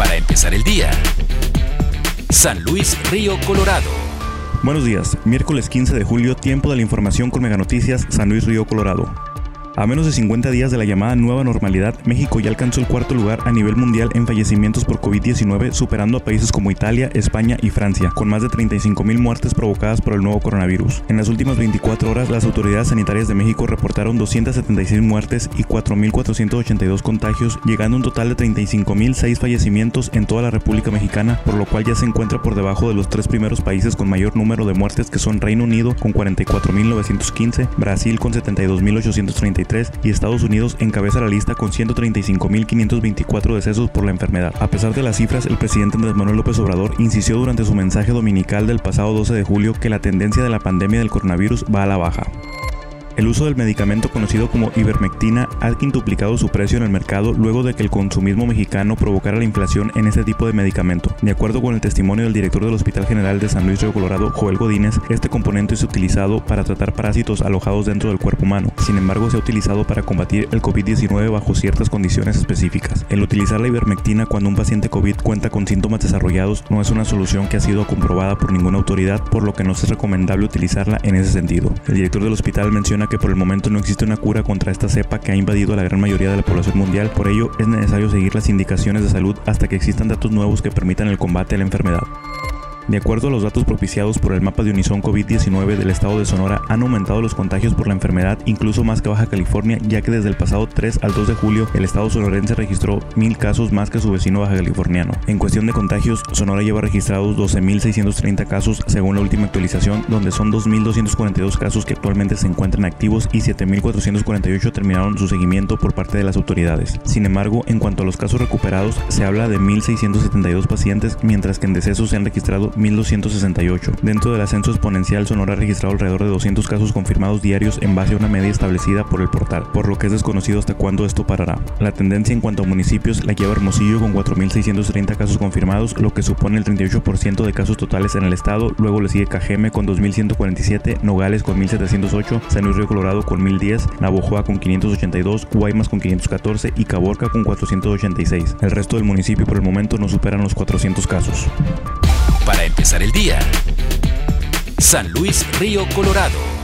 Para empezar el día. San Luis Río Colorado. Buenos días, miércoles 15 de julio, tiempo de la información con Mega Noticias, San Luis Río Colorado. A menos de 50 días de la llamada nueva normalidad, México ya alcanzó el cuarto lugar a nivel mundial en fallecimientos por COVID-19, superando a países como Italia, España y Francia, con más de 35,000 muertes provocadas por el nuevo coronavirus. En las últimas 24 horas, las autoridades sanitarias de México reportaron 276 muertes y 4,482 contagios, llegando a un total de 35,006 fallecimientos en toda la República Mexicana, por lo cual ya se encuentra por debajo de los tres primeros países con mayor número de muertes, que son Reino Unido con 44,915, Brasil con 72,833 y Estados Unidos encabeza la lista con 135,524 decesos por la enfermedad. A pesar de las cifras, el presidente Andrés Manuel López Obrador insistió durante su mensaje dominical del pasado 12 de julio que la tendencia de la pandemia del coronavirus va a la baja. El uso del medicamento conocido como ivermectina ha quintuplicado su precio en el mercado luego de que el consumismo mexicano provocara la inflación en este tipo de medicamento. De acuerdo con el testimonio del director del Hospital General de San Luis Río Colorado, Joel Godínez, este componente es utilizado para tratar parásitos alojados dentro del cuerpo humano. Sin embargo, se ha utilizado para combatir el COVID-19 bajo ciertas condiciones específicas. El utilizar la ivermectina cuando un paciente COVID cuenta con síntomas desarrollados no es una solución que ha sido comprobada por ninguna autoridad, por lo que no es recomendable utilizarla en ese sentido. El director del hospital menciona que por el momento no existe una cura contra esta cepa que ha invadido a la gran mayoría de la población mundial, por ello es necesario seguir las indicaciones de salud hasta que existan datos nuevos que permitan el combate a la enfermedad. De acuerdo a los datos propiciados por el mapa de Unison COVID-19 del estado de Sonora, han aumentado los contagios por la enfermedad, incluso más que Baja California, ya que desde el pasado 3 al 2 de julio el estado sonorense registró 1,000 casos más que su vecino baja californiano. En cuestión de contagios, Sonora lleva registrados 12,630 casos según la última actualización, donde son 2,242 casos que actualmente se encuentran activos y 7,448 terminaron su seguimiento por parte de las autoridades. Sin embargo, en cuanto a los casos recuperados, se habla de 1,672 pacientes, mientras que en decesos se han registrado 1,268. Dentro del ascenso exponencial, Sonora ha registrado alrededor de 200 casos confirmados diarios en base a una media establecida por el portal, por lo que es desconocido hasta cuándo esto parará. La tendencia en cuanto a municipios la lleva Hermosillo con 4,630 casos confirmados, lo que supone el 38% de casos totales en el estado. Luego le sigue Cajeme con 2,147, Nogales con 1,708, San Luis Río Colorado con 1,010, Navojoa con 582, Guaymas con 514 y Caborca con 486. El resto del municipio por el momento no superan los 400 casos. Para empezar el día. San Luis Río Colorado.